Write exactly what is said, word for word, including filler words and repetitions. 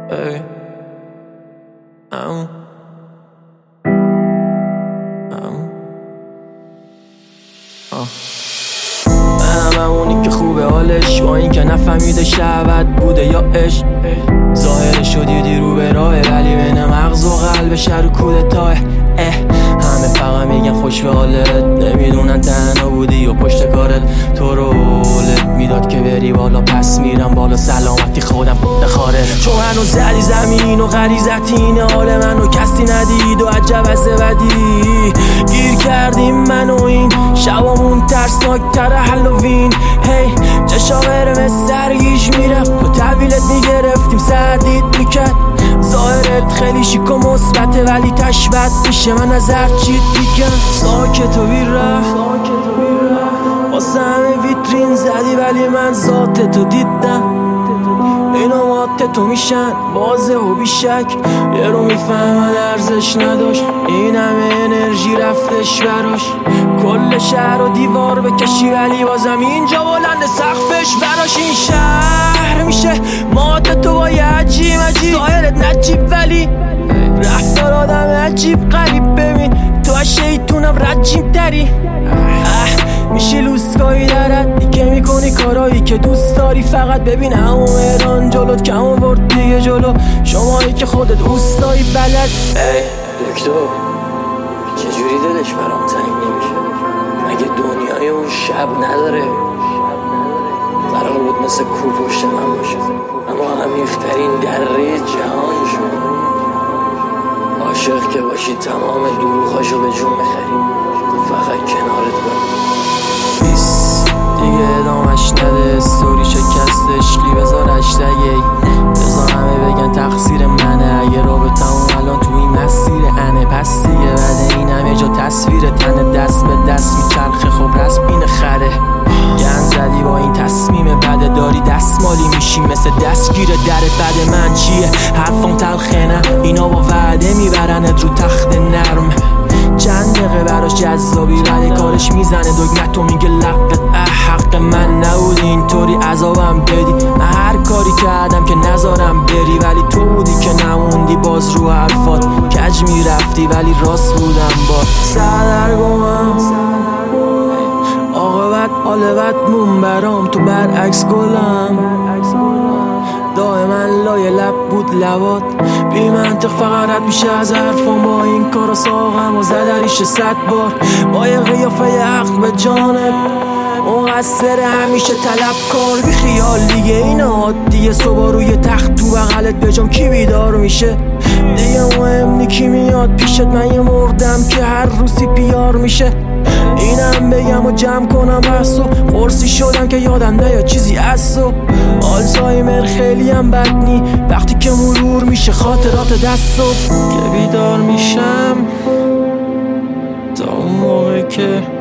Ey. Am. Am. آه. منم همونی که خوبه حالش، با این که نفهمیده شهوت بوده یا عشق. ظاهرش رو دیدی رو به راهه، ولی بین مغز و قلبش رو کودتاه. اه همه فقط میگن خوش به حالت، نمیدونن تنها بودی و پشت کارت. تو رو حالت میداد که بری بالا، پس میرم بالا، سلامتی خودم بخاره. چون منو زدی زمین و غریزت اینه، حال منو کسی ندید و عجب از بدی. گیر کردیم من و این شبامون ترسناک تر هالووین. هی چشا قرمز سرگیش میرفت، تو تحویلت میگرفتیم سردید میکرد. ظاهرت خیلی شیک و مثبته، ولی تشبت میشه من از هر چیت میگم. ساکت و بیره واسه همه ویترین زدی، ولی من ذاتتو دیدم. اینا مات تو میشن بازه و بیشک، یه رو میفهمن ارزش نداشت. این همه انرژی رفتش براش، کل شهر و دیوار بکشی ولی بازم اینجا بلند سقفش براش. این شهر میشه مات تو با یه عجیب عجیب، ظاهرت نجیب ولی رفتار آدم عجیب غریب. ببین تو از شیطونم رجیم تری، میشه لوسکایی درد که میکنی کارایی که دوست داری. فقط ببین همون مهران جلوت کم آورد دیگه جلو، شمایی که خودت اوستایی بلد. ای دکتر چجوری دلش برام تنگ نمیشه؟ مگه دنیای اون شب نداره؟ قرار بود مثل کو پشت من باشه، اما عمیق‌ترین دره جهان شد. عاشق که باشی تمام دروغاشو به جون میخری، فقط کنارت برم. بیس دیگه ادامش نده، استوری شکست عشقی بذار اشتگی. بذار همه بگن تقصیر منه، اگه رابطمون الان تو این مسیر انه. پس دیگه بعد این همه جا تصویر تنه، دست به دست میچرخه. خب رسم اینه خره، گن زدی با این تصمیم بده، داری دستمالی میشی مثل دستگیر در بد. من چیه حرفم تلخه نه، اینا با وعده میبرنت رو تخت نرم. چند دقیقه براش جذابی، ولی کارش میزنه دگمتو میگه لقت. اه حق من نبود اینطوری عذابم بدی، من هر کاری کردم که نذارم بری، ولی تو بودی که نموندی باز رو حرفات. کج میرفتی ولی راست بودم با سردرگمم. عاقبت حال بدمون برام، تو برعکس گلم. دائما لای لب بود لبات، بی منطق فقط رد میشه از حرفم. با این کارا ساقم و زدریش صد بار، با یه قیافه حق به جانب مقصر همیشه طلب کار. بی خیال دیگه این عادیه، صبح روی تخت تو بغلت بجام کی بیدار میشه دیگه؟ مهم نی کی میاد پیشت، من یه مردم که هر روزی پیار میشه. اینم بگم و جمع کنم بحثو، قرصی شدم که یادم نیاد چیزی ازو. آلزایمر خیلی هم بد نی، وقتی که مرور میشه خاطرات دستو. که بیدار میشم تا اون موقع که